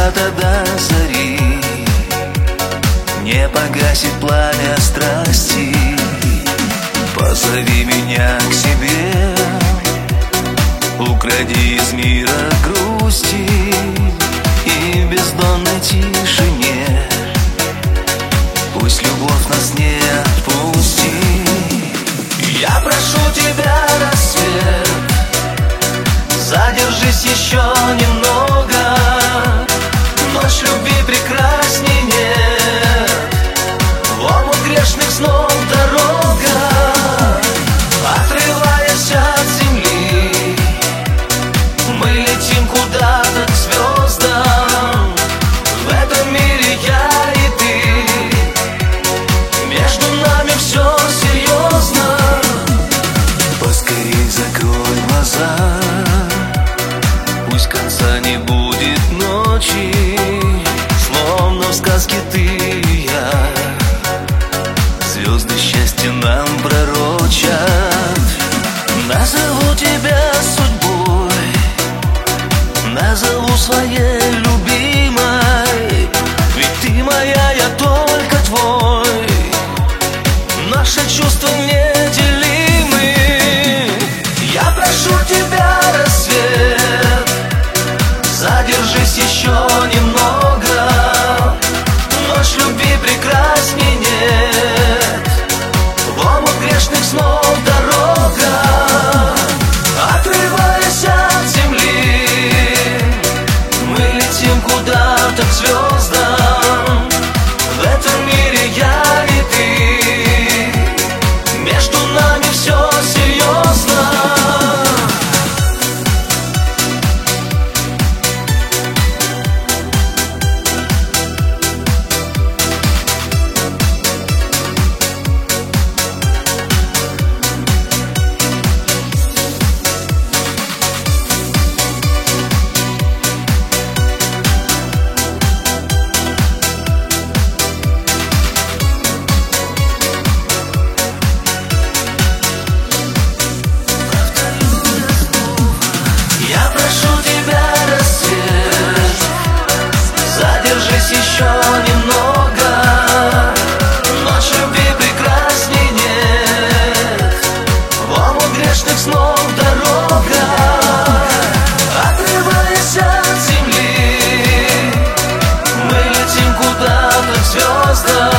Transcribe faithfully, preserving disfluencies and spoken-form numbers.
заката до зари, не погасит пламя страсти. Позови меня к себе, укради из мира грусти, и в бездонной тишине пусть любовь нас не отпустит. Я прошу тебя, рассвет, задержись еще немного. Ночь любви прекрасней нет, в омут грешных снов дорога. Отрываясь от земли, мы летим куда-то к звездам. В этом мире я и ты, между нами все серьезно. Поскорей закрой глаза, пусть конца не будет ночи. Словно в сказке ты и я, звезды счастья нам пророчат. Назову тебя судьбой, назову своей любимой, ведь ты моя, я только твой. Наши чувства неделимы. Я прошу тебя, рассвет, задержись еще немного. Ночь любви прекрасней нет, в омут грешных снов дорога. Отрываясь от земли, мы летим куда-то к звездам. В этом мире я и ты, между нами все серьезно. Еще немного, ночь любви прекрасней нет, в омут грешных снов дорога. Отрываясь от земли, мы летим куда-то к звездам.